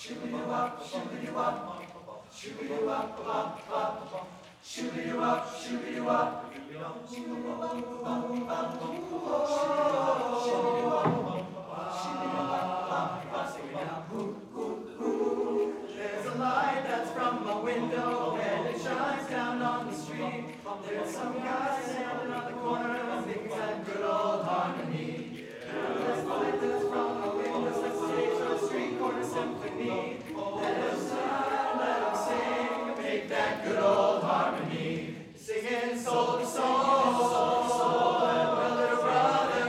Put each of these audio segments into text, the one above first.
There's a light that's from a window and it shines down on the street. There's some guy standing on the corner and sings that good old harmony. There's a light that's from a window that stage on a street corner symphony. Let him shine, let him sing, make that good old harmony. Singing soul to soul, brother to brother,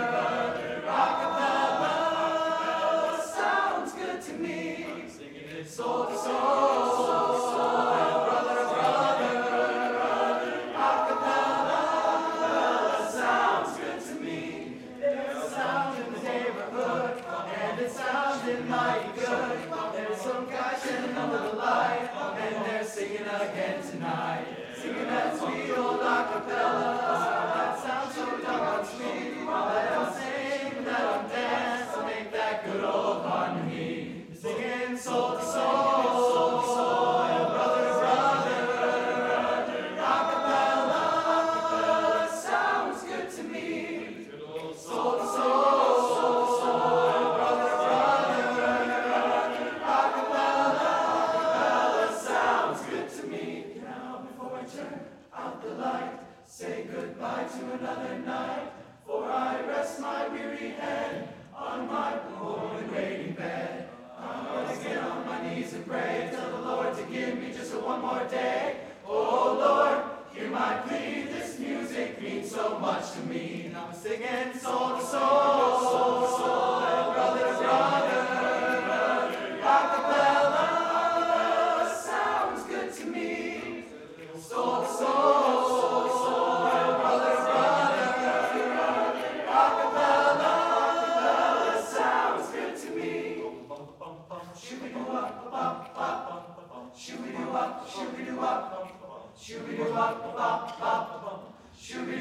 rockapella sounds good to me. Singing soul to soul, brother to brother, rockapella sounds good to me. There's a sound in the neighborhood, and it sounded mighty good. There's some guy standing under the light, and they're singing again tonight. Singing that sweet old acapella, that sounds so doggone sweet. Let them sing, let them dance, to make that good old harmony. Singing soul to soul, brother to brother, acapella sounds good to me. Soul to soul, brother to brother, acapella sounds good to me. Now before I turn out the light, say goodbye to another night, for I rest my weary head on my warm and waiting bed. I'm gonna get on my knees and pray, tell the Lord to give me just one more day. Oh Lord, hear my plea, this music means so much to me. And I'm singing soul to soul, brother to brother, acapella sounds good to me. Soul to soul, brother to brother, acapella sounds good to me. Shoo-be-doo-up, shoo-be-doo-up, shoo-be-doo-up, shoo-be-doo-up, shoo-be-doo-up, shoo-be-doo-up,